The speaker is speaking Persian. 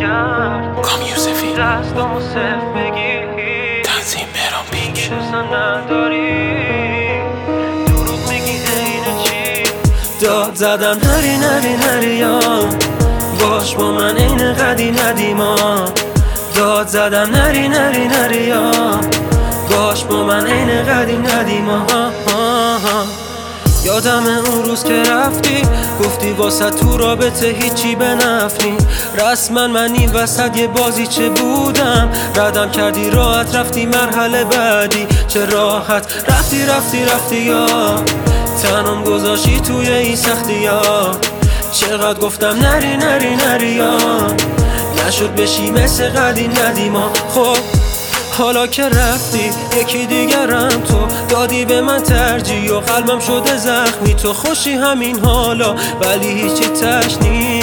کرد کام یوسفی دستامو صف بگیر تنظیم مهران پیک دوستم نداری دروغ میگی اینه چی داد زدم نری نری نری یا باش با من این قدیم ندیما داد زدم نری نری نری یا باش با من این قدیم ندیما یادم اون روز که رفتی گفتی واسه تو رابطه هیچی به نفنی رسما من این وسط یه بازیچه بودم ردم کردی راحت رفتی مرحله بعدی چه راحت رفتی یا تنم گذاشتی توی این سختی یا چقدر گفتم نری نری نری یا نشد بشی مثل قدیم ندیما خب حالا که رفتی یکی دیگرم تو دادی به من ترجیح و قلبم شده زخمی تو خوشی همین حالا ولی هیچی تش نیست